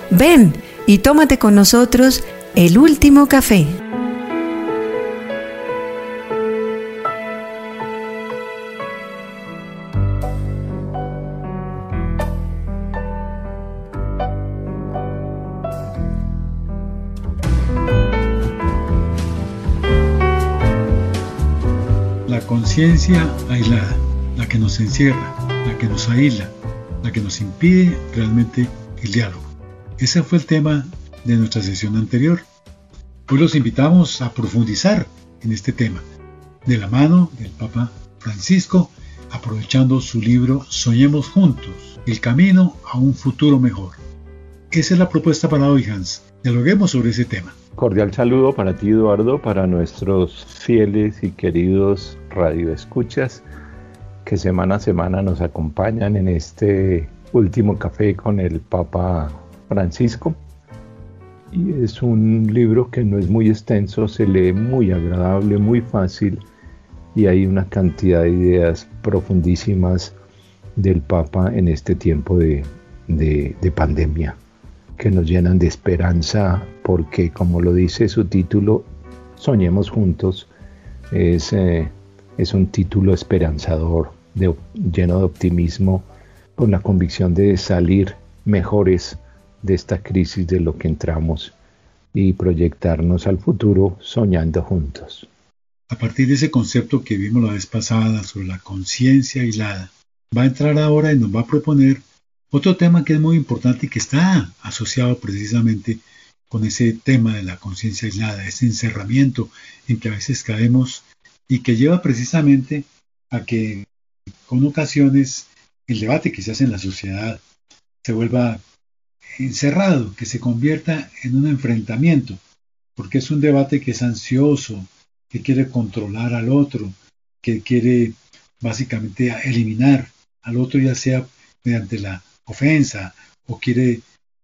Ven y tómate con nosotros el último café. La conciencia aislada, la que nos encierra, la que nos aísla, la que nos impide realmente el diálogo. Ese fue el tema de nuestra sesión anterior. Hoy los invitamos a profundizar en este tema, de la mano del Papa Francisco, aprovechando su libro Soñemos Juntos, el camino a un futuro mejor. Esa es la propuesta para hoy, Hans. Dialoguemos sobre ese tema. Cordial saludo para ti, Eduardo, para nuestros fieles y queridos radioescuchas que semana a semana nos acompañan en este último café con el Papa Francisco. Y es un libro que no es muy extenso, se lee muy agradable, muy fácil, y hay una cantidad de ideas profundísimas del Papa en este tiempo de pandemia, que nos llenan de esperanza, porque como lo dice su título, Soñemos Juntos, es un título esperanzador, lleno de optimismo, con la convicción de salir mejores de esta crisis de lo que entramos y proyectarnos al futuro soñando juntos. A partir de ese concepto que vimos la vez pasada sobre la conciencia aislada, va a entrar ahora y nos va a proponer otro tema que es muy importante y que está asociado precisamente con ese tema de la conciencia aislada, ese encerramiento en que a veces caemos y que lleva precisamente a que con ocasiones el debate que se hace en la sociedad se vuelva encerrado, que se convierta en un enfrentamiento, porque es un debate que es ansioso, que quiere controlar al otro, que quiere básicamente eliminar al otro, ya sea mediante la ofensa o quiere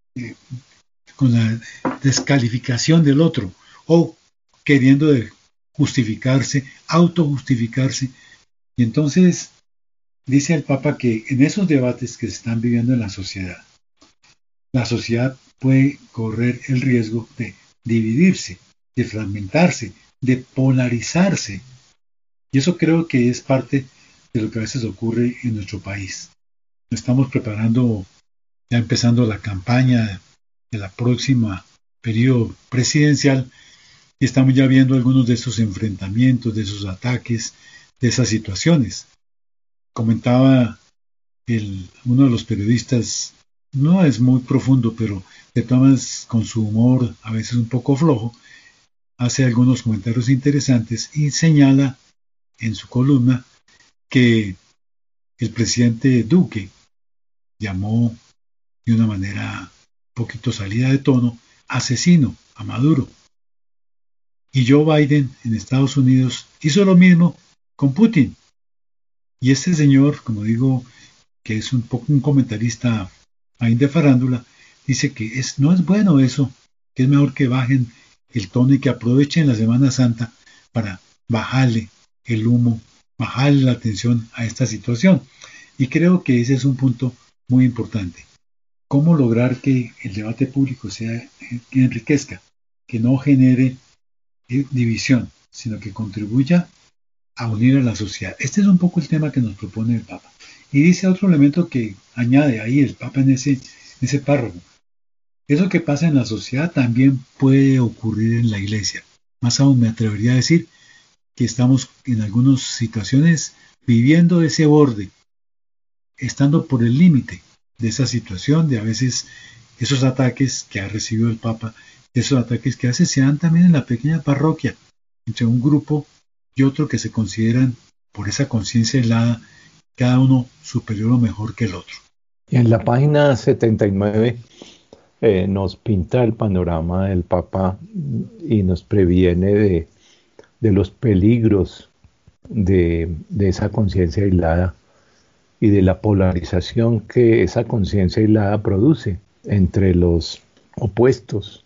con la descalificación del otro o queriendo justificarse, autojustificarse. Y entonces dice el Papa que en esos debates que se están viviendo en la sociedad puede correr el riesgo de dividirse, de fragmentarse, de polarizarse. Y eso creo que es parte de lo que a veces ocurre en nuestro país. Estamos preparando, ya empezando la campaña de la próxima periodo presidencial y estamos ya viendo algunos de esos enfrentamientos, de esos ataques, de esas situaciones. Comentaba uno de los periodistas, no es muy profundo, pero de todas maneras con su humor a veces un poco flojo, hace algunos comentarios interesantes y señala en su columna que el presidente Duque llamó de una manera un poquito salida de tono asesino a Maduro. Y Joe Biden en Estados Unidos hizo lo mismo con Putin. Y este señor, como digo, que es un comentarista ahí de farándula, dice que no es bueno eso, que es mejor que bajen el tono y que aprovechen la Semana Santa para bajarle el humo, bajarle la atención a esta situación. Y creo que ese es un punto muy importante. ¿Cómo lograr que el debate público que enriquezca, que no genere división, sino que contribuya a unir a la sociedad? Este es un poco el tema que nos propone el Papa. Y dice otro elemento que añade ahí el Papa en ese párrafo. Eso que pasa en la sociedad también puede ocurrir en la Iglesia. Más aún me atrevería a decir que estamos en algunas situaciones viviendo ese borde, estando por el límite de esa situación, de a veces esos ataques que ha recibido el Papa, esos ataques que a veces se dan también en la pequeña parroquia, entre un grupo y otro que se consideran, por esa conciencia aislada, cada uno superior o mejor que el otro. En la página 79 nos pinta el panorama del Papa y nos previene de los peligros de esa conciencia aislada y de la polarización que esa conciencia aislada produce entre los opuestos.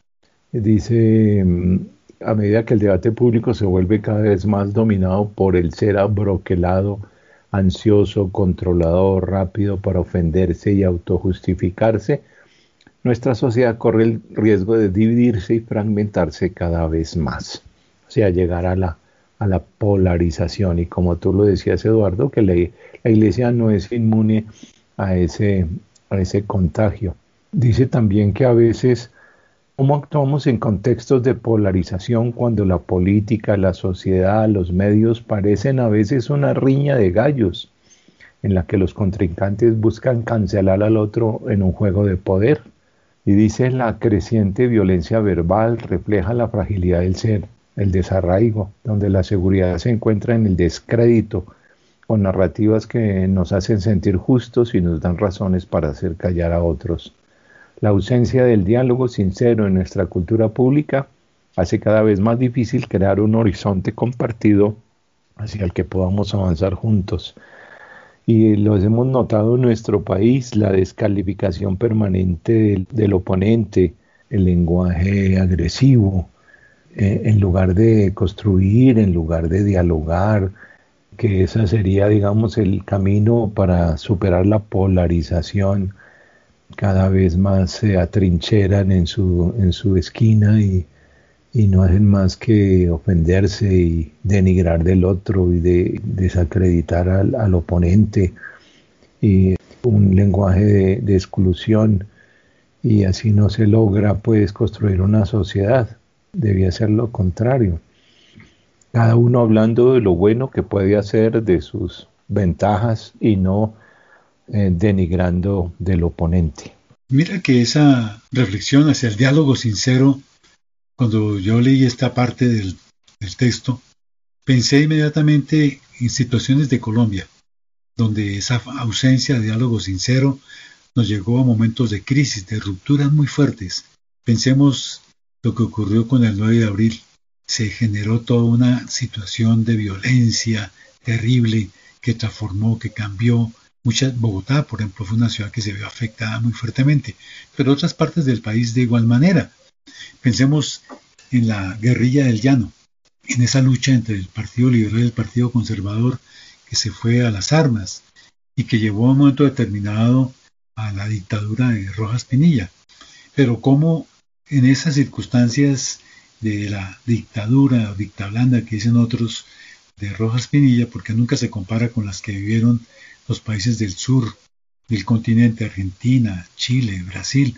Dice, a medida que el debate público se vuelve cada vez más dominado por el ser abroquelado, ansioso, controlador, rápido para ofenderse y autojustificarse, nuestra sociedad corre el riesgo de dividirse y fragmentarse cada vez más, o sea, llegar a la polarización. Y como tú lo decías, Eduardo, que la Iglesia no es inmune a a ese contagio. Dice también que a veces, ¿cómo actuamos en contextos de polarización cuando la política, la sociedad, los medios parecen a veces una riña de gallos, en la que los contrincantes buscan cancelar al otro en un juego de poder? Y dice, la creciente violencia verbal refleja la fragilidad del ser, el desarraigo, donde la seguridad se encuentra en el descrédito, con narrativas que nos hacen sentir justos y nos dan razones para hacer callar a otros. La ausencia del diálogo sincero en nuestra cultura pública hace cada vez más difícil crear un horizonte compartido hacia el que podamos avanzar juntos. Y lo hemos notado en nuestro país, la descalificación permanente del oponente, el lenguaje agresivo, en lugar de construir, en lugar de dialogar, que ese sería, digamos, el camino para superar la polarización. Cada vez más se atrincheran en su esquina y no hacen más que ofenderse y denigrar del otro y desacreditar al oponente, y un lenguaje de exclusión, y así no se logra pues construir una sociedad. Debía ser lo contrario, cada uno hablando de lo bueno que puede hacer, de sus ventajas, y no denigrando del oponente. Mira que esa reflexión hacia el diálogo sincero, cuando yo leí esta parte del texto, pensé inmediatamente en situaciones de Colombia, donde esa ausencia de diálogo sincero nos llegó a momentos de crisis, de rupturas muy fuertes. Pensemos lo que ocurrió con el 9 de abril. Se generó toda una situación de violencia terrible que transformó, que cambió. Bogotá, por ejemplo, fue una ciudad que se vio afectada muy fuertemente, pero otras partes del país de igual manera. Pensemos en la guerrilla del Llano, en esa lucha entre el Partido Liberal y el Partido Conservador que se fue a las armas y que llevó a un momento determinado a la dictadura de Rojas Pinilla. Pero cómo en esas circunstancias de la dictadura o dictablanda que dicen otros de Rojas Pinilla, porque nunca se compara con las que vivieron los países del sur del continente, Argentina, Chile, Brasil.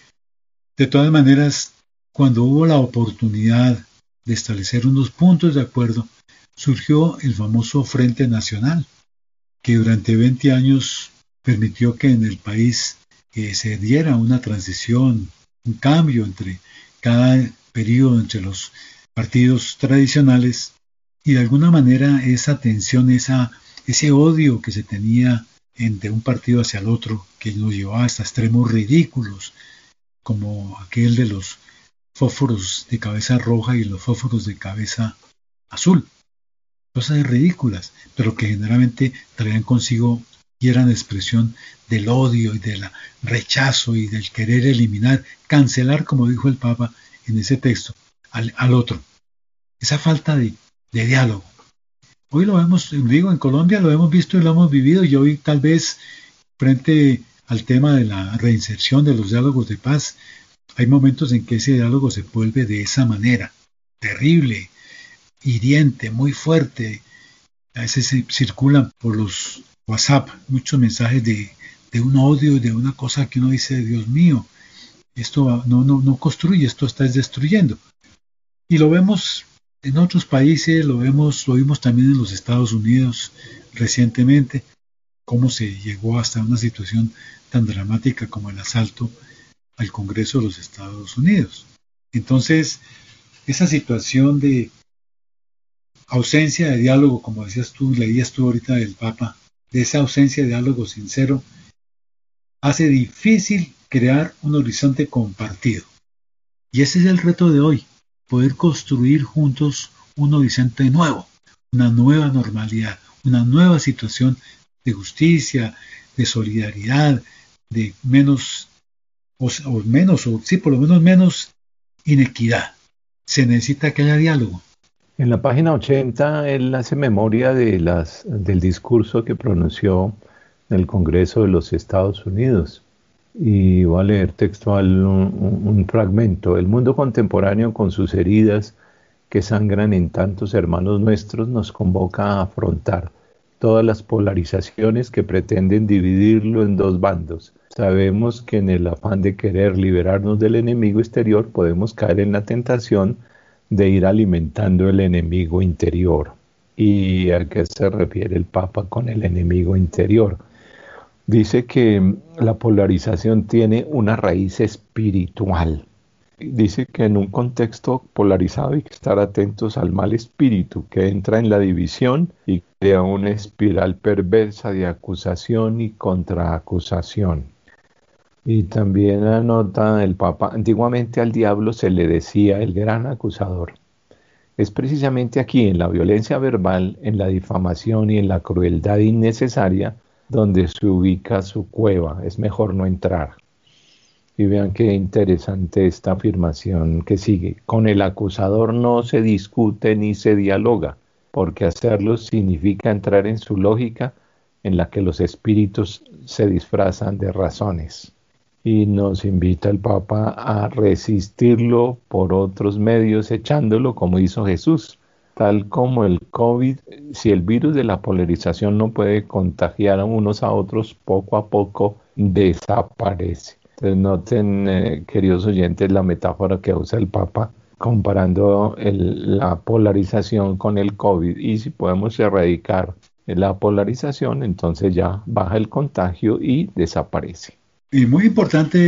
De todas maneras, cuando hubo la oportunidad de establecer unos puntos de acuerdo, surgió el famoso Frente Nacional, que durante 20 años permitió que en el país se diera una transición, un cambio entre cada periodo, entre los partidos tradicionales, y de alguna manera esa tensión, ese odio que se tenía entre un partido hacia el otro, que nos llevaba hasta extremos ridículos, como aquel de los fósforos de cabeza roja y los fósforos de cabeza azul. Cosas ridículas, pero que generalmente traían consigo y eran expresión del odio y del rechazo y del querer eliminar, cancelar, como dijo el Papa en ese texto, al otro. Esa falta de diálogo. Hoy lo vemos, digo, en Colombia lo hemos visto y lo hemos vivido, y hoy tal vez frente al tema de la reinserción de los diálogos de paz, hay momentos en que ese diálogo se vuelve de esa manera, terrible, hiriente, muy fuerte. A veces se circulan por los WhatsApp muchos mensajes de un odio, de una cosa que uno dice, Dios mío, esto no construye, esto está destruyendo. Y lo vemos en otros países, lo vimos también en los Estados Unidos recientemente, cómo se llegó hasta una situación tan dramática como el asalto al Congreso de los Estados Unidos. Entonces, esa situación de ausencia de diálogo, como decías tú, leías tú ahorita del Papa, de esa ausencia de diálogo sincero, hace difícil crear un horizonte compartido. Y ese es el reto de hoy, poder construir juntos un horizonte nuevo, una nueva normalidad, una nueva situación de justicia, de solidaridad, de por lo menos menos inequidad. Se necesita que haya diálogo. En la página 80 él hace memoria del discurso que pronunció en el Congreso de los Estados Unidos, Y voy a leer textual un fragmento. El mundo contemporáneo, con sus heridas que sangran en tantos hermanos nuestros, nos convoca a afrontar todas las polarizaciones que pretenden dividirlo en dos bandos. Sabemos que en el afán de querer liberarnos del enemigo exterior podemos caer en la tentación de ir alimentando el enemigo interior. ¿Y a qué se refiere el Papa con el enemigo interior? Dice que la polarización tiene una raíz espiritual. Dice que en un contexto polarizado hay que estar atentos al mal espíritu que entra en la división y crea una espiral perversa de acusación y contraacusación. Y también anota el Papa, antiguamente al diablo se le decía el gran acusador. Es precisamente aquí, en la violencia verbal, en la difamación y en la crueldad innecesaria, donde se ubica su cueva. Es mejor no entrar. Y vean qué interesante esta afirmación que sigue. Con el acusador no se discute ni se dialoga, porque hacerlo significa entrar en su lógica en la que los espíritus se disfrazan de razones. Y nos invita el Papa a resistirlo por otros medios, echándolo como hizo Jesús. Tal como el COVID, si el virus de la polarización no puede contagiar a unos a otros, poco a poco desaparece. Entonces noten, queridos oyentes, la metáfora que usa el Papa comparando la polarización con el COVID. Y si podemos erradicar la polarización, entonces ya baja el contagio y desaparece. Y muy importante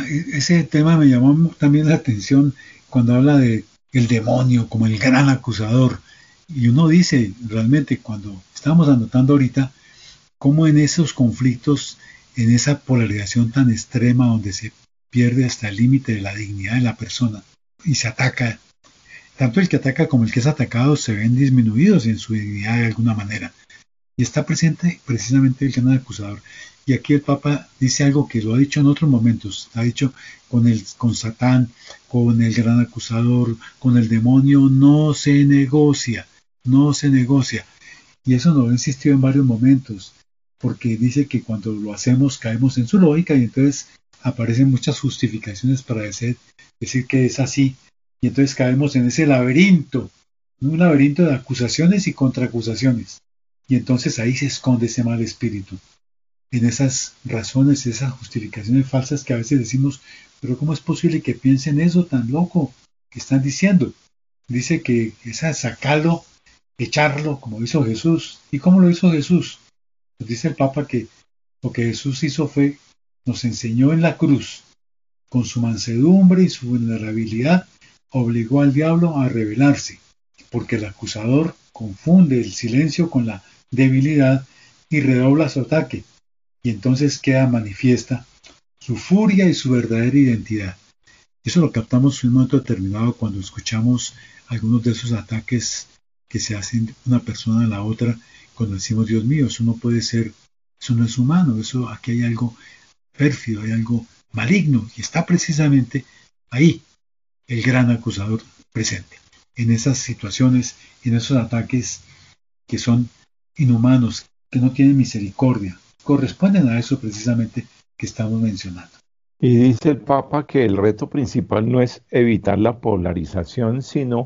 ese tema, me llamó también la atención cuando habla de el demonio como el gran acusador. Y uno dice, realmente, cuando estamos anotando ahorita, cómo en esos conflictos, en esa polarización tan extrema donde se pierde hasta el límite de la dignidad de la persona y se ataca, tanto el que ataca como el que es atacado se ven disminuidos en su dignidad de alguna manera. Y está presente precisamente el gran acusador. Y aquí el Papa dice algo que lo ha dicho en otros momentos. Ha dicho con Satán, con el gran acusador, con el demonio, no se negocia, no se negocia. Y eso nos lo ha insistido en varios momentos, porque dice que cuando lo hacemos caemos en su lógica y entonces aparecen muchas justificaciones para decir que es así. Y entonces caemos en ese laberinto, un laberinto de acusaciones y contraacusaciones. Y entonces ahí se esconde ese mal espíritu, en esas razones, esas justificaciones falsas que a veces decimos, pero ¿cómo es posible que piensen eso tan loco que están diciendo? Dice que es sacarlo, echarlo, como hizo Jesús. ¿Y cómo lo hizo Jesús? Pues dice el Papa que lo que Jesús hizo fue, nos enseñó en la cruz, con su mansedumbre y su vulnerabilidad, obligó al diablo a rebelarse, porque el acusador confunde el silencio con la debilidad y redobla su ataque, y entonces queda manifiesta su furia y su verdadera identidad. Eso lo captamos en un momento determinado cuando escuchamos algunos de esos ataques que se hacen una persona a la otra, cuando decimos, Dios mío, eso no puede ser, eso no es humano, aquí hay algo pérfido, hay algo maligno, y está precisamente ahí el gran acusador presente, en esas situaciones, en esos ataques que son inhumanos, que no tienen misericordia, corresponden a eso precisamente que estamos mencionando. Y dice el Papa que el reto principal no es evitar la polarización, sino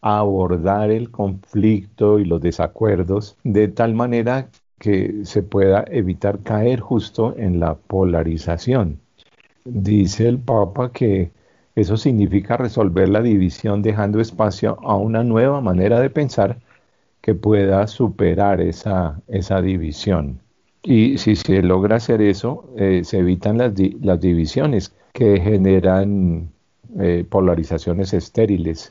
abordar el conflicto y los desacuerdos de tal manera que se pueda evitar caer justo en la polarización. Dice el Papa que eso significa resolver la división dejando espacio a una nueva manera de pensar que pueda superar esa división. Y si se logra hacer eso, se evitan las divisiones que generan polarizaciones estériles.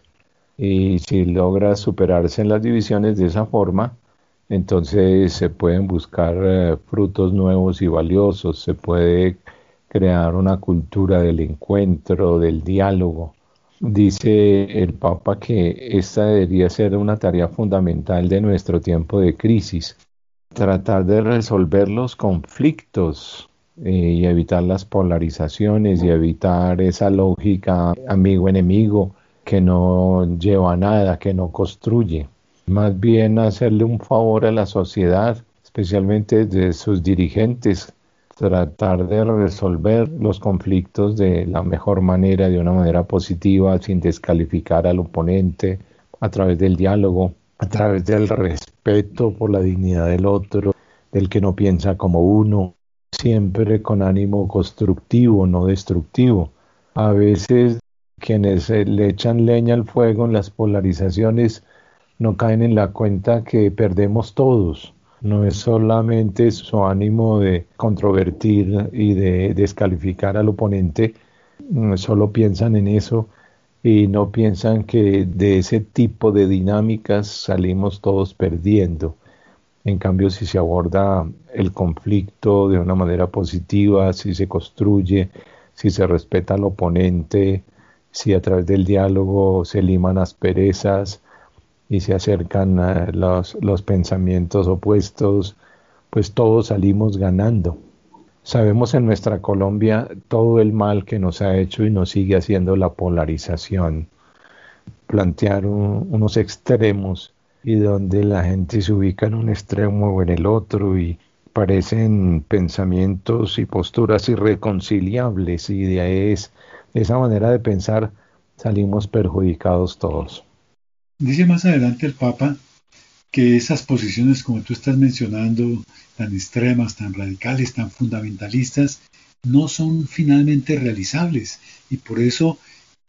Y si logra superarse en las divisiones de esa forma, entonces se pueden buscar frutos nuevos y valiosos, se puede crear una cultura del encuentro, del diálogo. Dice el Papa que esta debería ser una tarea fundamental de nuestro tiempo de crisis, tratar de resolver los conflictos y evitar las polarizaciones y evitar esa lógica amigo-enemigo que no lleva a nada, que no construye. Más bien hacerle un favor a la sociedad, especialmente de sus dirigentes, tratar de resolver los conflictos de la mejor manera, de una manera positiva, sin descalificar al oponente, a través del diálogo, a través del respeto por la dignidad del otro, del que no piensa como uno, siempre con ánimo constructivo, no destructivo. A veces quienes le echan leña al fuego en las polarizaciones no caen en la cuenta que perdemos todos. No es solamente su ánimo de controvertir y de descalificar al oponente, solo piensan en eso y no piensan que de ese tipo de dinámicas salimos todos perdiendo. En cambio, si se aborda el conflicto de una manera positiva, si se construye, si se respeta al oponente, si a través del diálogo se liman asperezas y se acercan a los pensamientos opuestos, pues todos salimos ganando. Sabemos en nuestra Colombia todo el mal que nos ha hecho y nos sigue haciendo la polarización, plantear unos extremos y donde la gente se ubica en un extremo o en el otro y parecen pensamientos y posturas irreconciliables y de esa manera de pensar salimos perjudicados todos. Dice más adelante el Papa que esas posiciones, como tú estás mencionando, tan extremas, tan radicales, tan fundamentalistas, no son finalmente realizables y por eso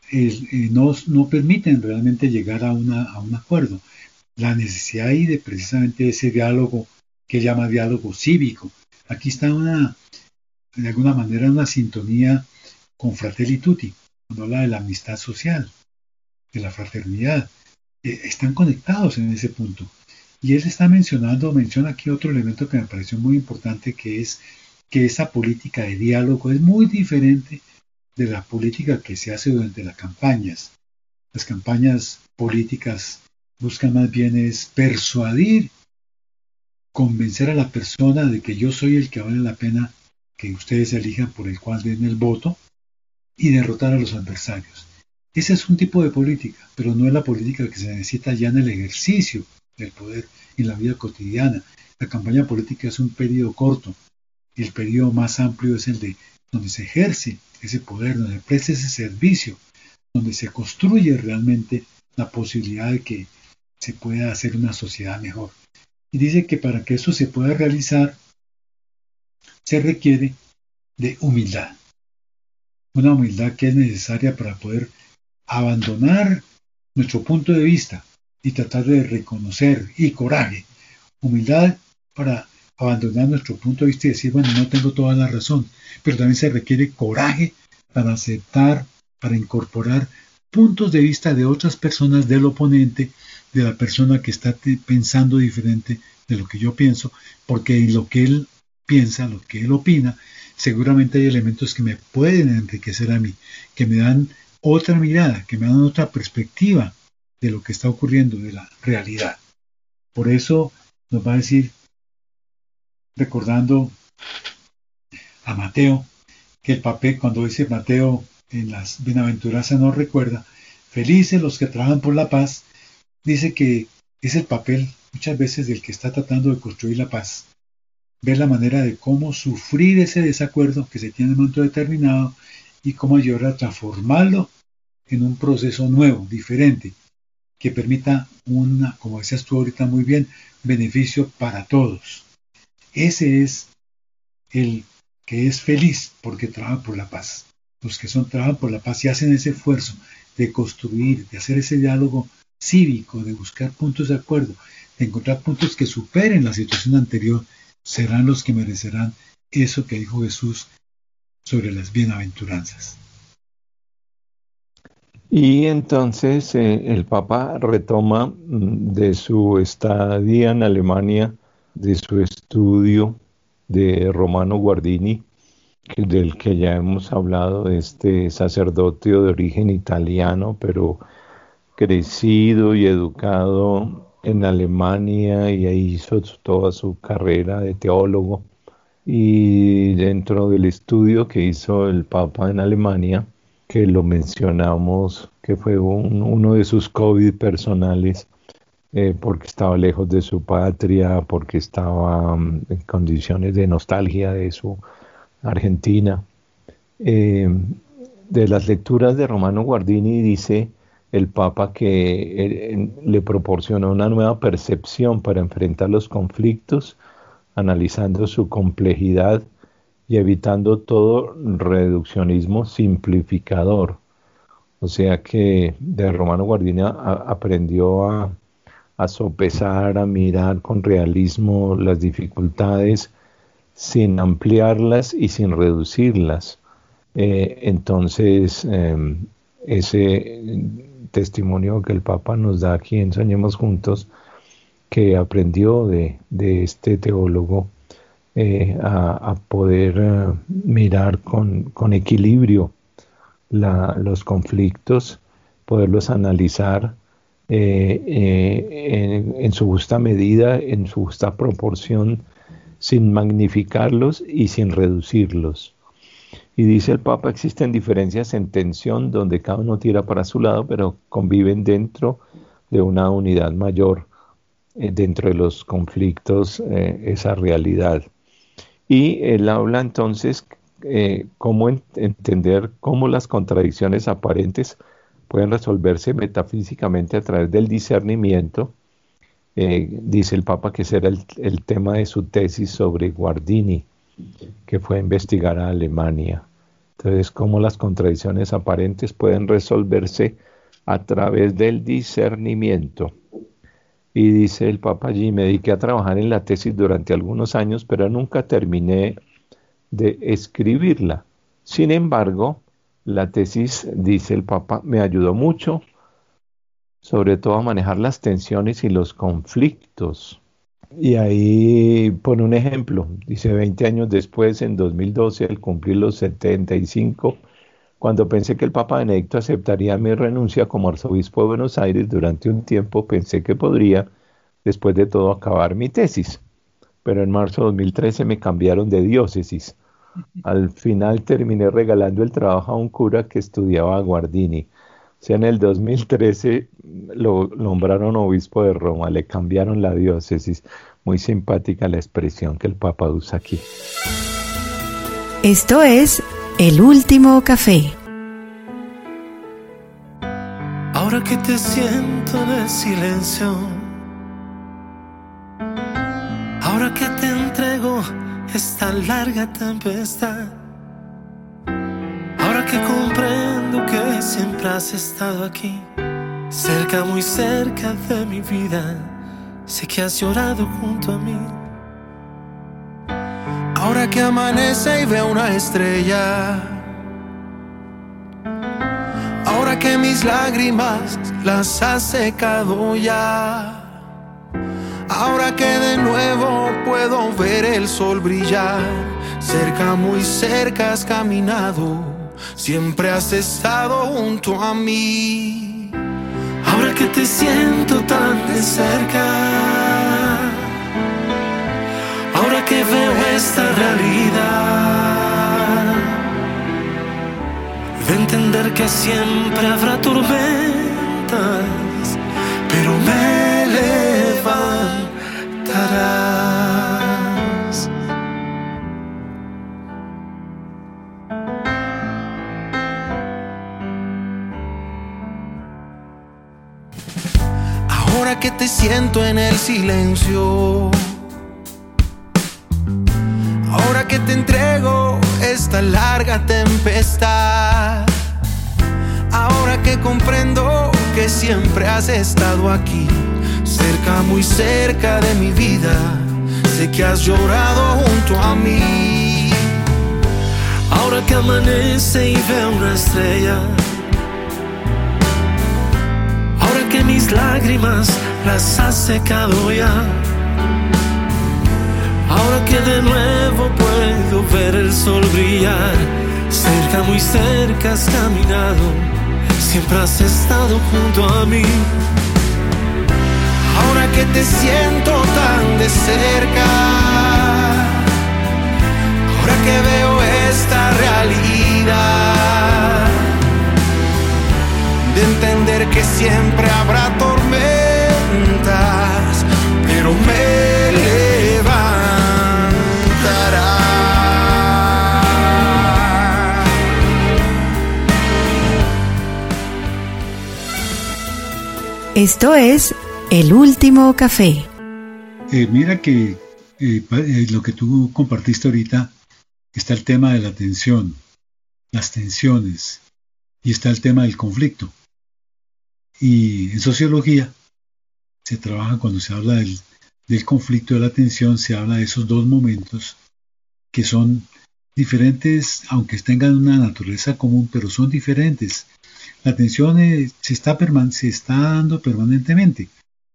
no permiten realmente llegar a un acuerdo. La necesidad ahí de precisamente ese diálogo que llama diálogo cívico. Aquí está de alguna manera una sintonía con Fratelli Tutti, cuando habla de la amistad social, de la fraternidad. Están conectados en ese punto. Y él menciona aquí otro elemento que me pareció muy importante, que es que esa política de diálogo es muy diferente de la política que se hace durante las campañas. Las campañas políticas buscan más bien es persuadir, convencer a la persona de que yo soy el que vale la pena que ustedes elijan, por el cual den el voto, y derrotar a los adversarios. Ese es un tipo de política, pero no es la política que se necesita ya en el ejercicio del poder, en la vida cotidiana. La campaña política es un periodo corto, y el periodo más amplio es el de donde se ejerce ese poder, donde se presta ese servicio, donde se construye realmente la posibilidad de que se pueda hacer una sociedad mejor. Y dice que para que eso se pueda realizar, se requiere de humildad. Una humildad que es necesaria para poder abandonar nuestro punto de vista y tratar de reconocer, y coraje, humildad para abandonar nuestro punto de vista y decir, bueno, no tengo toda la razón, pero también se requiere coraje para aceptar, para incorporar puntos de vista de otras personas, del oponente, de la persona que está pensando diferente de lo que yo pienso, porque en lo que él piensa, lo que él opina, seguramente hay elementos que me pueden enriquecer a mí, que me dan otra mirada, que me dan otra perspectiva de lo que está ocurriendo, de la realidad. Por eso nos va a decir, recordando a Mateo, que el papel, cuando dice Mateo en las bienaventuranzas nos recuerda, felices los que trabajan por la paz, dice que es el papel muchas veces del que está tratando de construir la paz. Ver la manera de cómo sufrir ese desacuerdo que se tiene en un momento determinado y cómo ayudar a transformarlo en un proceso nuevo, diferente, que permita como decías tú ahorita muy bien, beneficio para todos. Ese es el que es feliz porque trabaja por la paz. Los que trabajan por la paz y hacen ese esfuerzo de construir, de hacer ese diálogo cívico, de buscar puntos de acuerdo, de encontrar puntos que superen la situación anterior, serán los que merecerán eso que dijo Jesús sobre las bienaventuranzas. Y entonces el Papa retoma de su estadía en Alemania, de su estudio de Romano Guardini, del que ya hemos hablado, este sacerdote de origen italiano, pero crecido y educado en Alemania, y ahí hizo toda su carrera de teólogo. Y dentro del estudio que hizo el Papa en Alemania, que lo mencionamos, que fue uno de sus COVID personales, porque estaba lejos de su patria, porque estaba en condiciones de nostalgia de su Argentina. De las lecturas de Romano Guardini dice el Papa que le proporcionó una nueva percepción para enfrentar los conflictos, analizando su complejidad y evitando todo reduccionismo simplificador. O sea que de Romano Guardini aprendió a sopesar, a mirar con realismo las dificultades sin ampliarlas y sin reducirlas. Entonces, ese testimonio que el Papa nos da aquí en Soñemos Juntos, que aprendió de este teólogo a poder mirar con equilibrio los conflictos, poderlos analizar en su justa medida, en su justa proporción, sin magnificarlos y sin reducirlos. Y dice el Papa, existen diferencias en tensión donde cada uno tira para su lado, pero conviven dentro de una unidad mayor, dentro de los conflictos, esa realidad. Y él habla entonces cómo entender cómo las contradicciones aparentes pueden resolverse metafísicamente a través del discernimiento. Dice el Papa que ese era el tema de su tesis sobre Guardini, que fue a investigar a Alemania. Entonces, cómo las contradicciones aparentes pueden resolverse a través del discernimiento. Y dice el Papa allí, me dediqué a trabajar en la tesis durante algunos años, pero nunca terminé de escribirla. Sin embargo, la tesis, dice el Papa, me ayudó mucho, sobre todo a manejar las tensiones y los conflictos. Y ahí pone un ejemplo, dice 20 años después, en 2012, al cumplir los 75, cuando pensé que el Papa Benedicto aceptaría mi renuncia como arzobispo de Buenos Aires, durante un tiempo pensé que podría, después de todo, acabar mi tesis. Pero en marzo de 2013 me cambiaron de diócesis. Al final terminé regalando el trabajo a un cura que estudiaba a Guardini. O sea, en el 2013 lo nombraron obispo de Roma, le cambiaron la diócesis. Muy simpática la expresión que el Papa usa aquí. Esto es El Último Café. Ahora que te siento en el silencio, ahora que te entrego esta larga tempestad, ahora que comprendo que siempre has estado aquí, cerca, muy cerca de mi vida, sé que has llorado junto a mí. Ahora que amanece y veo una estrella, ahora que mis lágrimas las has secado ya, ahora que de nuevo puedo ver el sol brillar, cerca, muy cerca has caminado, siempre has estado junto a mí. Ahora que te siento tan de cerca, ahora que veo esta realidad, de entender que siempre habrá tormentas, pero me levantarás. Ahora que te siento en el silencio, ahora que te entrego esta larga tempestad, ahora que comprendo que siempre has estado aquí, cerca, muy cerca de mi vida, sé que has llorado junto a mí. Ahora que amanece y veo una estrella, ahora que mis lágrimas las has secado ya, ahora que de nuevo puedo ver el sol brillar, cerca, muy cerca has caminado, siempre has estado junto a mí. Ahora que te siento tan de cerca, ahora que veo esta realidad, de entender que siempre habrá tormentas, pero me levantarás. Esto es El Último Café. Mira que lo que tú compartiste ahorita, está el tema de la tensión, las tensiones, y está el tema del conflicto. Y en sociología se trabaja cuando se habla del conflicto, de la tensión, se habla de esos dos momentos que son diferentes, aunque tengan una naturaleza común, pero son diferentes. La tensión se está dando permanentemente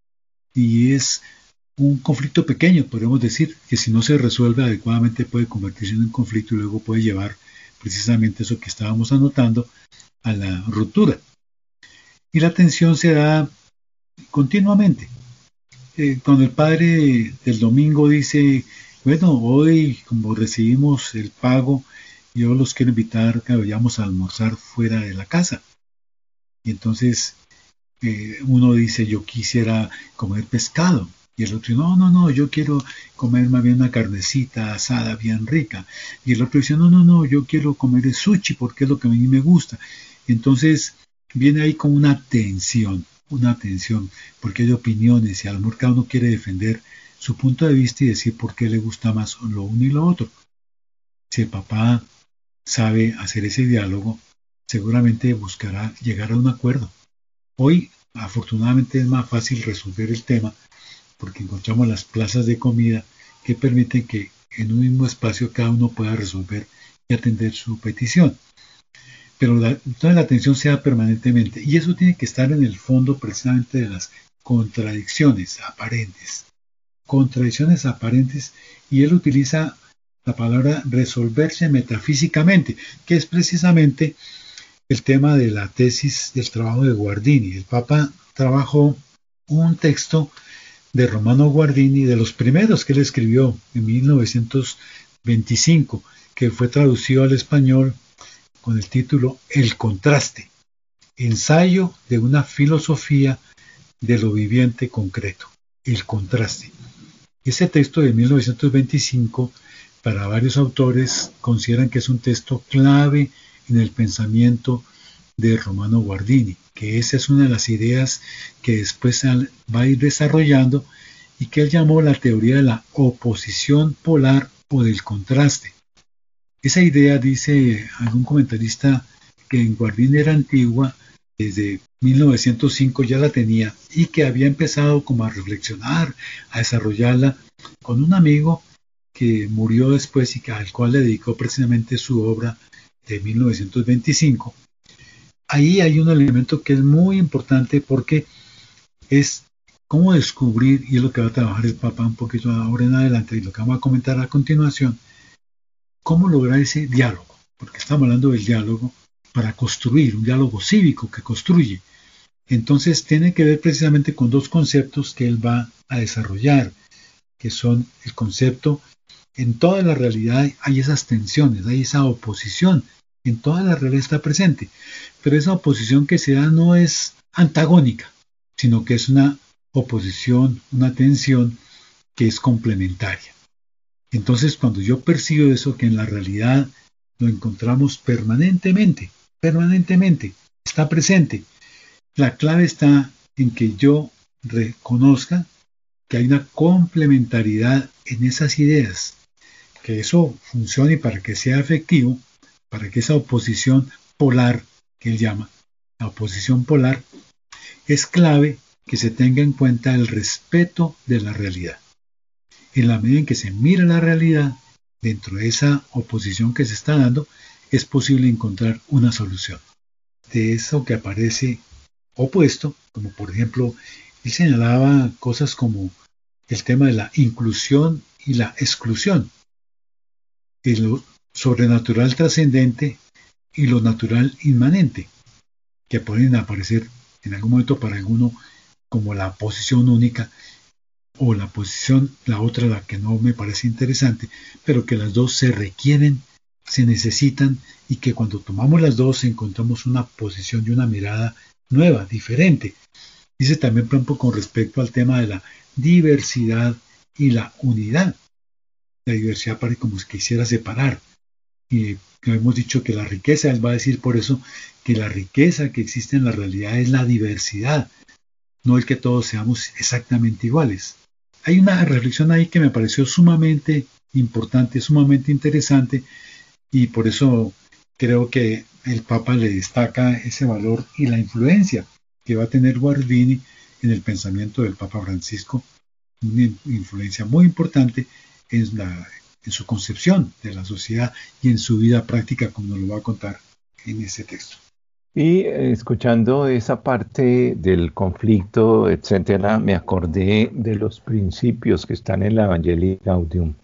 y es un conflicto pequeño, podemos decir, que si no se resuelve adecuadamente puede convertirse en un conflicto y luego puede llevar precisamente eso que estábamos anotando a la ruptura. Y la tensión se da continuamente. Cuando el padre del domingo dice, bueno, hoy como recibimos el pago, yo los quiero invitar a que vayamos a almorzar fuera de la casa. Y entonces uno dice, yo quisiera comer pescado. Y el otro, no, yo quiero comer más bien una carnecita asada bien rica. Y el otro dice, no, yo quiero comer el sushi porque es lo que a mí me gusta. Entonces viene ahí como una tensión, porque hay opiniones y a lo mejor cada uno quiere defender su punto de vista y decir por qué le gusta más lo uno y lo otro. Si el papá sabe hacer ese diálogo, seguramente buscará llegar a un acuerdo. Hoy, afortunadamente, es más fácil resolver el tema porque encontramos las plazas de comida que permiten que en un mismo espacio cada uno pueda resolver y atender su petición. Pero toda la atención se da permanentemente y eso tiene que estar en el fondo precisamente de las contradicciones aparentes. Contradicciones aparentes, y él utiliza la palabra resolverse metafísicamente, que es precisamente el tema de la tesis del trabajo de Guardini. El Papa trabajó un texto de Romano Guardini, de los primeros que él escribió en 1925, que fue traducido al español con el título El contraste, ensayo de una filosofía de lo viviente concreto, el contraste. Ese texto de 1925, para varios autores, consideran que es un texto clave en el pensamiento de Romano Guardini, que esa es una de las ideas que después va a ir desarrollando y que él llamó la teoría de la oposición polar o del contraste. Esa idea, dice algún comentarista, que en Guardini era antigua, desde 1905 ya la tenía y que había empezado como a reflexionar, a desarrollarla con un amigo que murió después y al cual le dedicó precisamente su obra de 1925. Ahí hay un elemento que es muy importante porque es cómo descubrir, y es lo que va a trabajar el Papa un poquito ahora en adelante y lo que vamos a comentar a continuación, cómo lograr ese diálogo, porque estamos hablando del diálogo para construir, un diálogo cívico que construye. Entonces tiene que ver precisamente con dos conceptos que él va a desarrollar, que son el concepto, en toda la realidad hay esas tensiones, hay esa oposición, en toda la realidad está presente, pero esa oposición que se da no es antagónica, sino que es una oposición, una tensión que es complementaria. Entonces cuando yo percibo eso, que en la realidad lo encontramos permanentemente, está presente. La clave está en que yo reconozca que hay una complementariedad en esas ideas, que eso funcione para que sea efectivo, para que esa oposición polar, que él llama, la oposición polar, es clave que se tenga en cuenta el respeto de la realidad. En la medida en que se mira la realidad, dentro de esa oposición que se está dando, es posible encontrar una solución. De eso que aparece opuesto, como por ejemplo, él señalaba cosas como el tema de la inclusión y la exclusión, y lo sobrenatural trascendente y lo natural inmanente, que pueden aparecer en algún momento para alguno como la posición única, o la posición, la otra, la que no me parece interesante, pero que las dos se requieren, se necesitan, y que cuando tomamos las dos encontramos una posición y una mirada nueva, diferente. Dice también, por ejemplo, con respecto al tema de la diversidad y la unidad. La diversidad parece como si quisiera separar. Y hemos dicho que la riqueza, él va a decir por eso que la riqueza que existe en la realidad es la diversidad. no el que todos seamos exactamente iguales. Hay una reflexión ahí que me pareció sumamente importante, sumamente interesante, y por eso creo que el Papa le destaca ese valor y la influencia que va a tener Guardini en el pensamiento del Papa Francisco, una influencia muy importante en su concepción de la sociedad y en su vida práctica, como nos lo va a contar en este texto. Y escuchando esa parte del conflicto, etcétera, me acordé de los principios que están en la Evangelii Gaudium,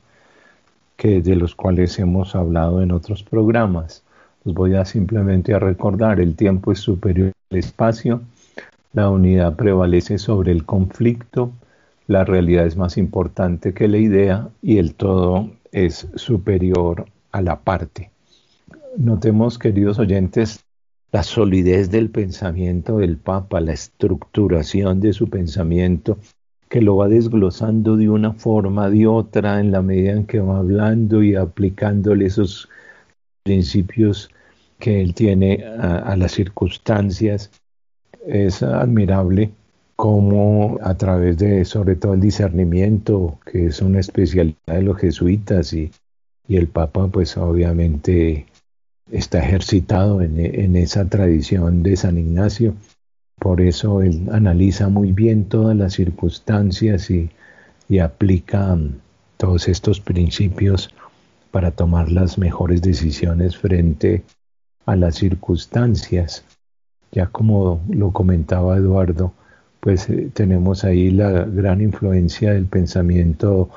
de los cuales hemos hablado en otros programas. Los voy a simplemente a recordar: el tiempo es superior al espacio, la unidad prevalece sobre el conflicto, la realidad es más importante que la idea y el todo es superior a la parte. Notemos, queridos oyentes, la solidez del pensamiento del Papa, la estructuración de su pensamiento, que lo va desglosando de una forma, de otra, en la medida en que va hablando y aplicándole esos principios que él tiene a las circunstancias. Es admirable cómo a través de, sobre todo, el discernimiento, que es una especialidad de los jesuitas, y el Papa pues obviamente está ejercitado en esa tradición de San Ignacio. Por eso él analiza muy bien todas las circunstancias y aplica todos estos principios para tomar las mejores decisiones frente a las circunstancias. Ya como lo comentaba Eduardo, pues tenemos ahí la gran influencia del pensamiento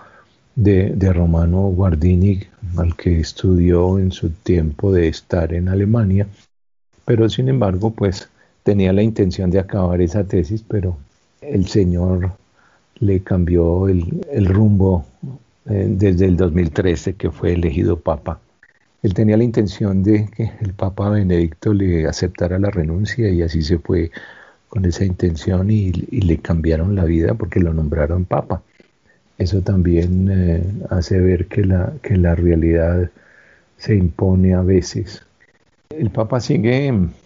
de Romano Guardini, al que estudió en su tiempo de estar en Alemania, pero sin embargo pues tenía la intención de acabar esa tesis, pero el Señor le cambió el rumbo desde el 2013, que fue elegido Papa. Él tenía la intención de que el Papa Benedicto le aceptara la renuncia, y así se fue con esa intención, y le cambiaron la vida porque lo nombraron Papa. Eso también hace ver que la realidad se impone a veces. El Papa sigue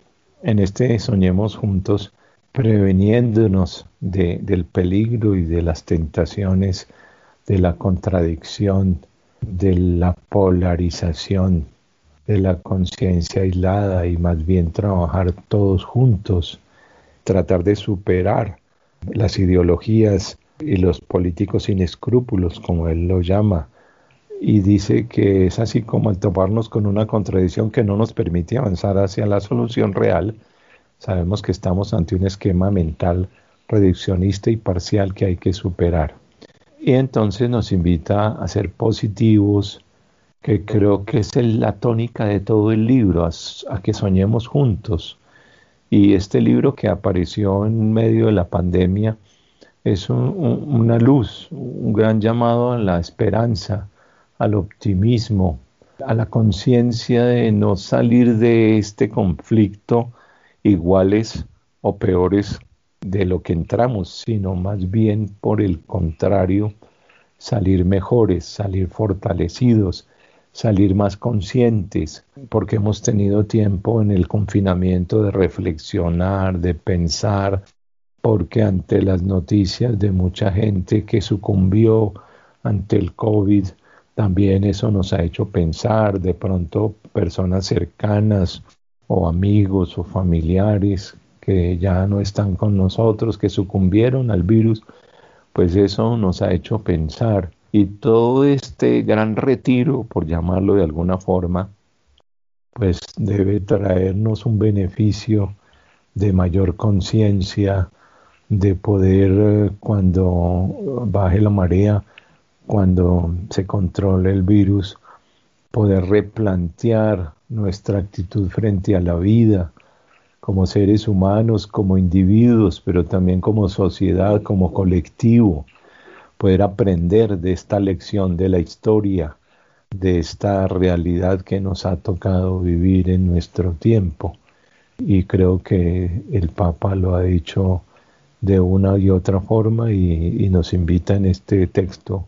en este Soñemos Juntos, preveniéndonos del peligro y de las tentaciones, de la contradicción, de la polarización, de la conciencia aislada, y más bien trabajar todos juntos, tratar de superar las ideologías y los políticos sin escrúpulos, como él lo llama, y dice que es así como al toparnos con una contradicción que no nos permite avanzar hacia la solución real, sabemos que estamos ante un esquema mental reduccionista y parcial que hay que superar. Y entonces nos invita a ser positivos, que creo que es la tónica de todo el libro, a que soñemos juntos. Y este libro, que apareció en medio de la pandemia, es una luz, un gran llamado a la esperanza, al optimismo, a la conciencia de no salir de este conflicto iguales o peores de lo que entramos, sino más bien por el contrario, salir mejores, salir fortalecidos, salir más conscientes, porque hemos tenido tiempo en el confinamiento de reflexionar, de pensar, porque ante las noticias de mucha gente que sucumbió ante el COVID, también eso nos ha hecho pensar. De pronto personas cercanas o amigos o familiares que ya no están con nosotros, que sucumbieron al virus, pues eso nos ha hecho pensar. Y todo este gran retiro, por llamarlo de alguna forma, pues debe traernos un beneficio de mayor conciencia, de poder, cuando baje la marea, cuando se controle el virus, poder replantear nuestra actitud frente a la vida, como seres humanos, como individuos, pero también como sociedad, como colectivo, poder aprender de esta lección de la historia, de esta realidad que nos ha tocado vivir en nuestro tiempo. Y creo que el Papa lo ha dicho de una y otra forma, y nos invita en este texto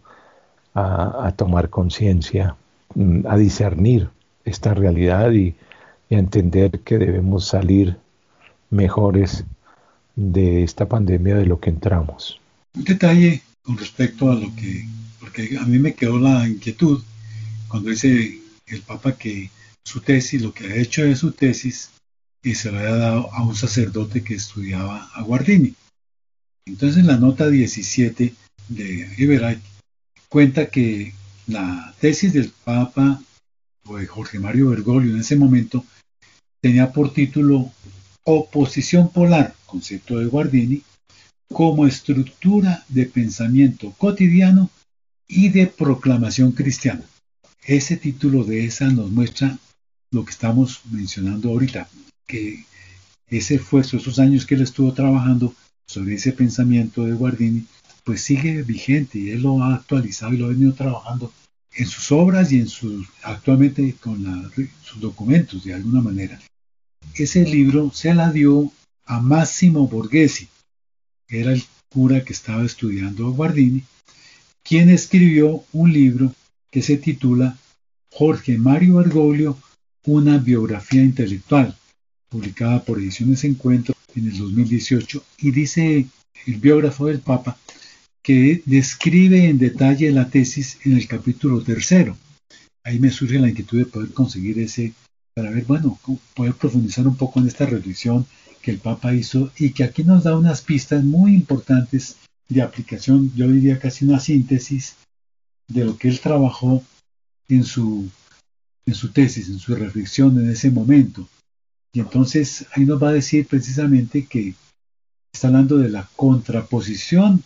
a tomar conciencia, a discernir esta realidad y a entender que debemos salir mejores de esta pandemia de lo que entramos. Un detalle con respecto a lo que, porque a mí me quedó la inquietud cuando dice el Papa que su tesis, lo que ha hecho de su tesis, y se lo había dado a un sacerdote que estudiaba a Guardini. Entonces en la nota 17 de Eberhard cuenta que la tesis del Papa o de Jorge Mario Bergoglio en ese momento tenía por título Oposición polar, concepto de Guardini, como estructura de pensamiento cotidiano y de proclamación cristiana. Ese título de esa nos muestra lo que estamos mencionando ahorita, que ese esfuerzo, esos años que él estuvo trabajando sobre ese pensamiento de Guardini, pues sigue vigente y él lo ha actualizado y lo ha venido trabajando en sus obras y actualmente con sus documentos de alguna manera. Ese libro se la dio a Massimo Borghesi, era el cura que estaba estudiando a Guardini, quien escribió un libro que se titula Jorge Mario Bergoglio, una biografía intelectual, publicada por Ediciones Encuentro en el 2018, y dice el biógrafo del Papa que describe en detalle la tesis en el capítulo 3. Ahí me surge la inquietud de poder conseguir ese, para ver, bueno, poder profundizar un poco en esta reflexión que el Papa hizo y que aquí nos da unas pistas muy importantes de aplicación, yo diría casi una síntesis de lo que él trabajó en su tesis, en su reflexión en ese momento. Y entonces ahí nos va a decir precisamente que está hablando de la contraposición.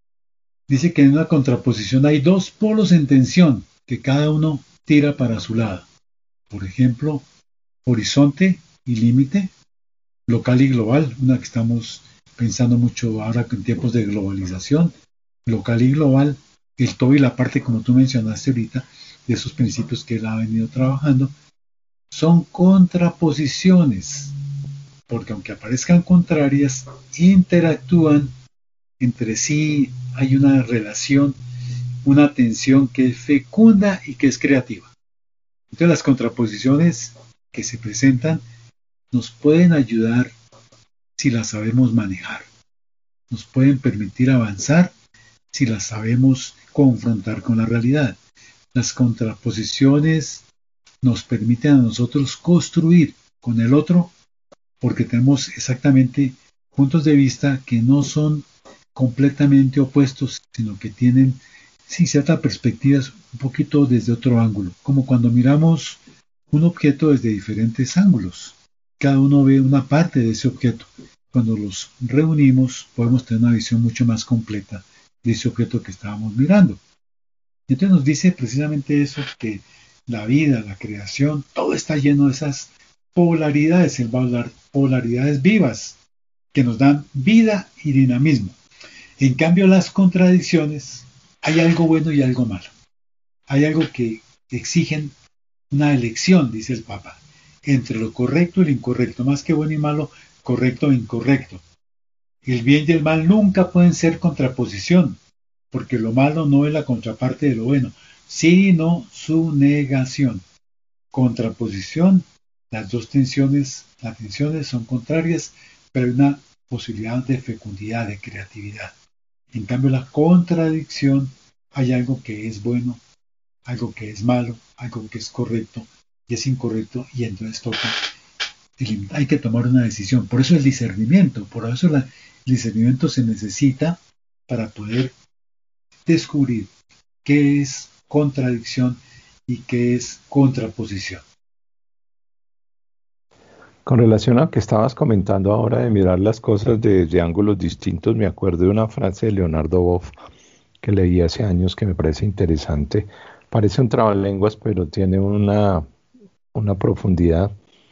Dice que en una contraposición hay dos polos en tensión, que cada uno tira para su lado. Por ejemplo, horizonte y límite, local y global, una que estamos pensando mucho ahora en tiempos de globalización, local y global, el todo y la parte, como tú mencionaste ahorita, de esos principios que él ha venido trabajando, son contraposiciones, porque aunque aparezcan contrarias, interactúan entre sí, hay una relación, una tensión que es fecunda y que es creativa. Entonces las contraposiciones que se presentan nos pueden ayudar si las sabemos manejar, nos pueden permitir avanzar si las sabemos confrontar con la realidad. Las contraposiciones nos permiten a nosotros construir con el otro porque tenemos exactamente puntos de vista que no son completamente opuestos, sino que tienen ciertas perspectivas un poquito desde otro ángulo, como cuando miramos un objeto desde diferentes ángulos. Cada uno ve una parte de ese objeto. Cuando los reunimos podemos tener una visión mucho más completa de ese objeto que estábamos mirando. Entonces nos dice precisamente eso, que la vida, la creación, todo está lleno de esas polaridades. Él va a hablar polaridades vivas que nos dan vida y dinamismo. En cambio, las contradicciones, hay algo bueno y algo malo. Hay algo que exigen una elección, dice el Papa, entre lo correcto y lo incorrecto, más que bueno y malo, correcto e incorrecto. El bien y el mal nunca pueden ser contraposición, porque lo malo no es la contraparte de lo bueno, sino su negación. Contraposición, las dos tensiones, las tensiones son contrarias, pero hay una posibilidad de fecundidad, de creatividad. En cambio, la contradicción, hay algo que es bueno, algo que es malo, algo que es correcto y es incorrecto, y entonces hay que tomar una decisión. Por eso el discernimiento, por eso el discernimiento se necesita para poder descubrir qué es contradicción y qué es contraposición. Con relación a lo que estabas comentando ahora de mirar las cosas desde ángulos distintos, me acuerdo de una frase de Leonardo Boff que leí hace años que me parece interesante. Parece un trabalenguas, pero tiene una profundidad.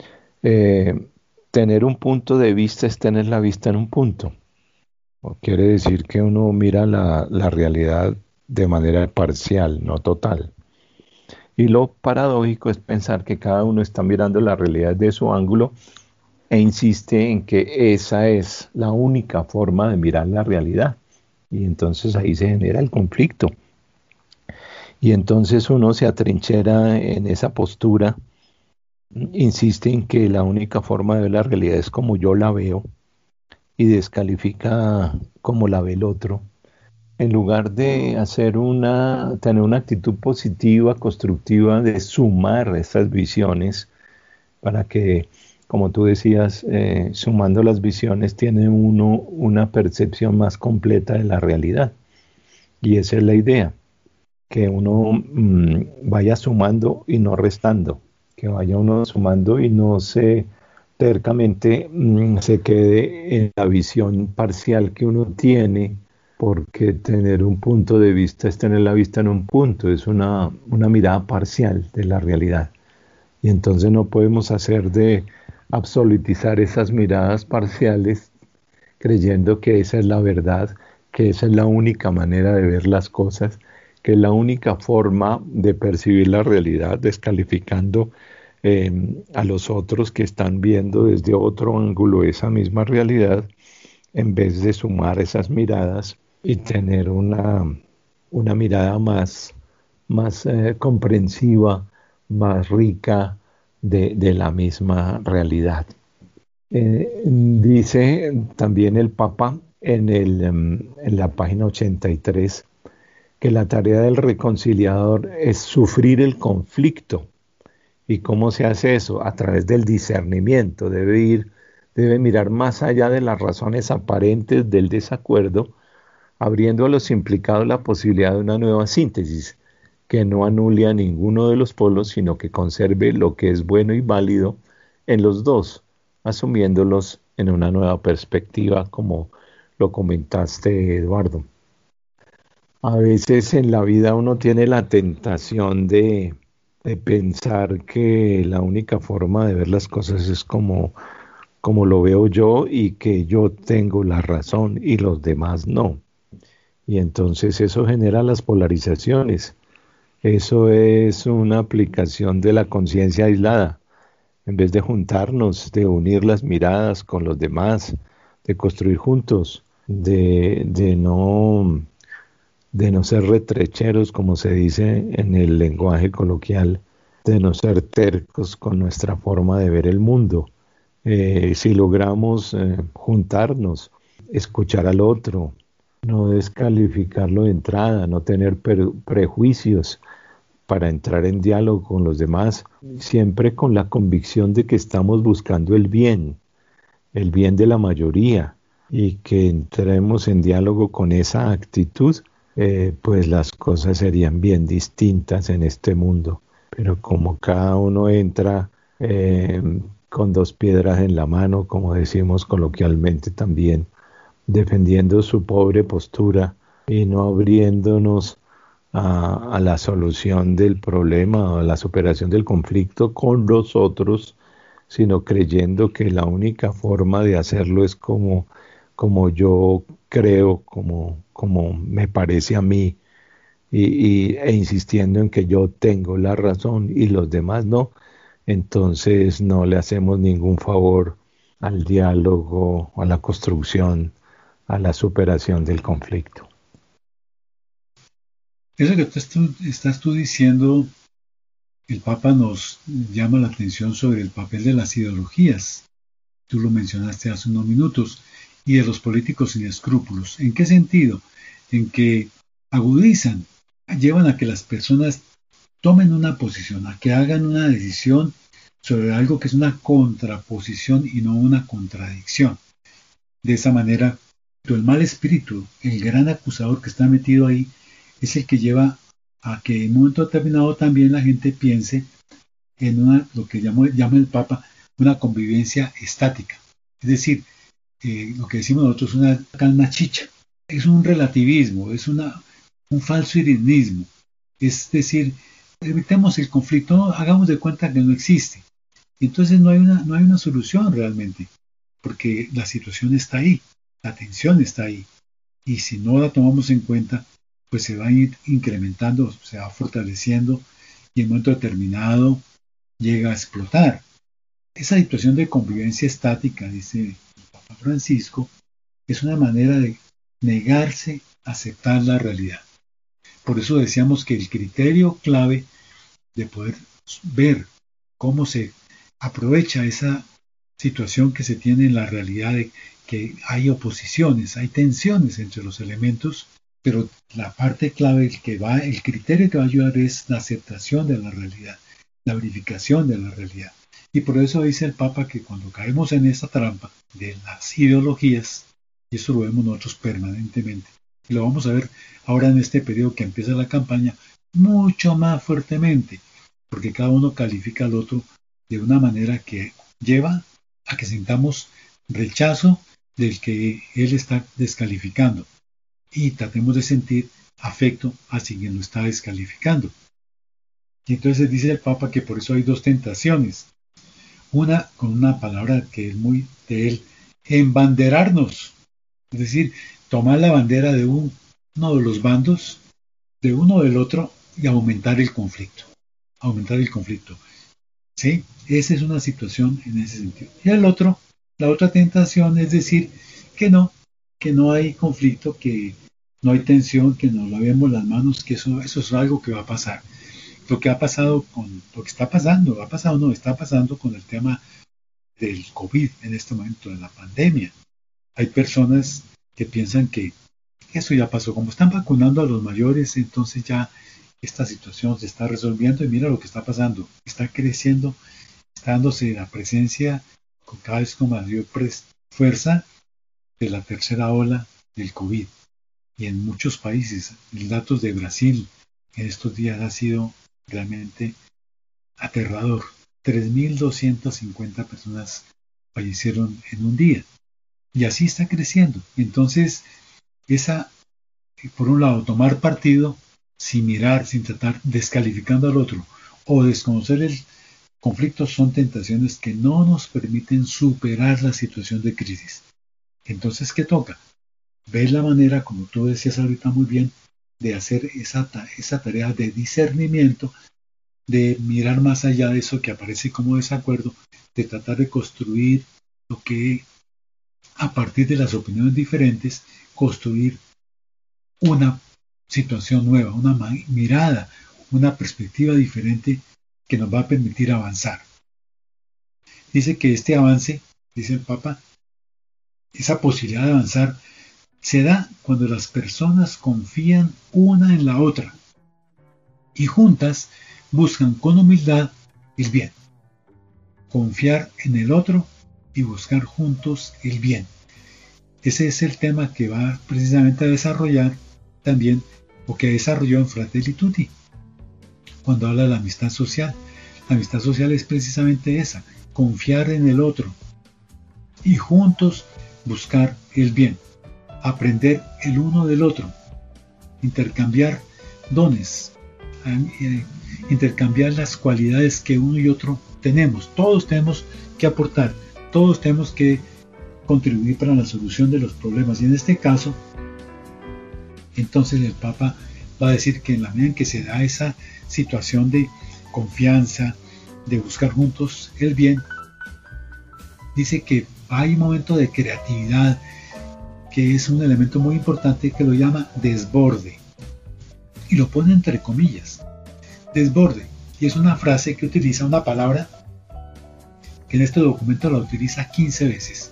Tener un punto de vista es tener la vista en un punto. Quiere decir que uno mira la realidad de manera parcial, no total. Y lo paradójico es pensar que cada uno está mirando la realidad de su ángulo e insiste en que esa es la única forma de mirar la realidad. Y entonces ahí se genera el conflicto. Y entonces uno se atrinchera en esa postura, insiste en que la única forma de ver la realidad es como yo la veo. y descalifica como la ve el otro, en lugar de tener una actitud positiva, constructiva, de sumar estas visiones para que, como tú decías, sumando las visiones tiene uno una percepción más completa de la realidad. Y esa es la idea, que uno vaya sumando y no restando, que vaya uno sumando y no se tercamente se quede en la visión parcial que uno tiene, porque tener un punto de vista es tener la vista en un punto, es una mirada parcial de la realidad. Y entonces no podemos hacer de absolutizar esas miradas parciales creyendo que esa es la verdad, que esa es la única manera de ver las cosas, que es la única forma de percibir la realidad, descalificando a los otros que están viendo desde otro ángulo esa misma realidad, en vez de sumar esas miradas y tener una mirada más comprensiva, más rica de la misma realidad. Dice también el Papa en la página 83 que la tarea del reconciliador es sufrir el conflicto. ¿Y cómo se hace eso? A través del discernimiento. Debe mirar más allá de las razones aparentes del desacuerdo, abriendo a los implicados la posibilidad de una nueva síntesis que no anule a ninguno de los polos, sino que conserve lo que es bueno y válido en los dos, asumiéndolos en una nueva perspectiva, como lo comentaste, Eduardo. A veces en la vida uno tiene la tentación de pensar que la única forma de ver las cosas es como lo veo yo y que yo tengo la razón y los demás no. Y entonces eso genera las polarizaciones. Eso es una aplicación de la conciencia aislada. En vez de juntarnos, de unir las miradas con los demás, de construir juntos, de no ser retrecheros, como se dice en el lenguaje coloquial, de no ser tercos con nuestra forma de ver el mundo. Si logramos juntarnos, escuchar al otro, no descalificarlo de entrada, no tener prejuicios para entrar en diálogo con los demás, siempre con la convicción de que estamos buscando el bien de la mayoría, y que entremos en diálogo con esa actitud, pues las cosas serían bien distintas en este mundo. Pero como cada uno entra con dos piedras en la mano, como decimos coloquialmente también, defendiendo su pobre postura y no abriéndonos a la solución del problema o a la superación del conflicto con los otros, sino creyendo que la única forma de hacerlo es como yo creo, como me parece a mí, e insistiendo en que yo tengo la razón y los demás no, entonces no le hacemos ningún favor al diálogo, a la construcción, a la superación del conflicto. Eso que estás tú diciendo, el Papa nos llama la atención sobre el papel de las ideologías. Tú lo mencionaste hace unos minutos, y de los políticos sin escrúpulos. ¿En qué sentido? En que agudizan, llevan a que las personas tomen una posición, a que hagan una decisión sobre algo que es una contraposición y no una contradicción. De esa manera, el mal espíritu, el gran acusador que está metido ahí, es el que lleva a que en un momento determinado también la gente piense en lo que llama el Papa, una convivencia estática. Es decir, lo que decimos nosotros, una calma chicha. Es un relativismo, es un falso irenismo. Es decir, evitemos el conflicto, hagamos de cuenta que no existe. Entonces no hay una solución realmente, porque la situación está ahí, la tensión está ahí. Y si no la tomamos en cuenta, pues se va a ir incrementando, se va fortaleciendo y en un momento determinado llega a explotar. Esa situación de convivencia estática, dice el Papa Francisco, es una manera de negarse a aceptar la realidad. Por eso decíamos que el criterio clave de poder ver cómo se aprovecha esa situación que se tiene en la realidad de que hay oposiciones, hay tensiones entre los elementos, pero la parte clave, el criterio que va a ayudar es la aceptación de la realidad, la verificación de la realidad. Y por eso dice el Papa que cuando caemos en esta trampa de las ideologías, y eso lo vemos nosotros permanentemente, y lo vamos a ver ahora en este periodo que empieza la campaña, mucho más fuertemente, porque cada uno califica al otro de una manera que lleva a que sintamos rechazo del que él está descalificando y tratemos de sentir afecto hacia quien lo está descalificando. Y entonces dice el Papa que por eso hay dos tentaciones. Una con una palabra que es muy de él, embanderarnos, es decir, tomar la bandera de uno de los bandos, de uno o del otro, y aumentar el conflicto. ¿Sí? Esa es una situación en ese sentido. Y la otra tentación es decir que no hay conflicto, que no hay tensión, que nos lavemos las manos, que eso es algo que va a pasar. Lo que ha pasado está pasando con el tema del COVID en este momento, de la pandemia. Hay personas que piensan que eso ya pasó. Como están vacunando a los mayores, entonces ya esta situación se está resolviendo y mira lo que está pasando. Está creciendo, está dándose la presencia con cada vez con mayor fuerza de la tercera ola del COVID. Y en muchos países, los datos de Brasil en estos días ha sido realmente aterrador. 3.250 personas fallecieron en un día. Y así está creciendo. Entonces, por un lado, tomar partido sin mirar, sin tratar, descalificando al otro o desconocer el conflicto son tentaciones que no nos permiten superar la situación de crisis. Entonces, ¿qué toca? Ver la manera, como tú decías ahorita muy bien, de hacer esa tarea de discernimiento, de mirar más allá de eso que aparece como desacuerdo, de tratar de construir lo que, a partir de las opiniones diferentes, construir una situación nueva, una mirada, una perspectiva diferente que nos va a permitir avanzar. Dice que este avance, dice el Papa, esa posibilidad de avanzar se da cuando las personas confían una en la otra y juntas buscan con humildad el bien. Confiar en el otro y buscar juntos el bien. Ese es el tema que va precisamente a desarrollar también, o que desarrolló en Fratelli Tutti, cuando habla de la amistad social. La amistad social es precisamente esa, confiar en el otro y juntos buscar el bien, aprender el uno del otro, intercambiar dones, intercambiar las cualidades que uno y otro tenemos. Todos tenemos que aportar, todos tenemos que contribuir para la solución de los problemas, y en este caso entonces el Papa va a decir que en la medida en que se da esa situación de confianza, de buscar juntos el bien, dice que hay un momento de creatividad que es un elemento muy importante, que lo llama desborde, y lo pone entre comillas, desborde, y es una frase que utiliza una palabra que en este documento la utiliza 15 veces.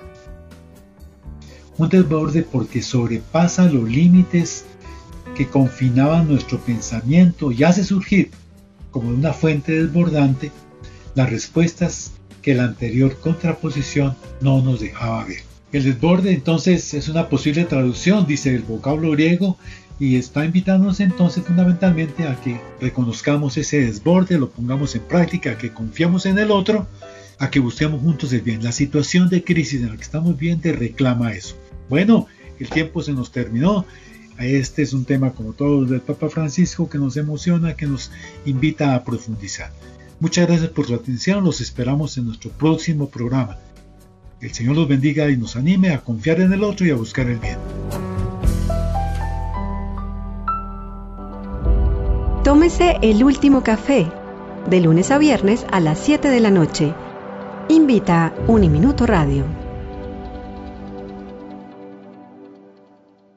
Un desborde porque sobrepasa los límites que confinaban nuestro pensamiento y hace surgir, como de una fuente desbordante, las respuestas que la anterior contraposición no nos dejaba ver. El desborde entonces es una posible traducción, dice el vocablo griego, y está invitándonos entonces fundamentalmente a que reconozcamos ese desborde, lo pongamos en práctica, a que confiamos en el otro, a que busquemos juntos el bien. La situación de crisis en la que estamos viviendo reclama eso. Bueno, el tiempo se nos terminó. Este es un tema, como todos, del Papa Francisco, que nos emociona, que nos invita a profundizar. Muchas gracias por su atención. Los esperamos en nuestro próximo programa. El Señor los bendiga y nos anime a confiar en el otro y a buscar el bien. Tómese el último café, de lunes a viernes a las 7 de la noche. Invita Uniminuto Radio.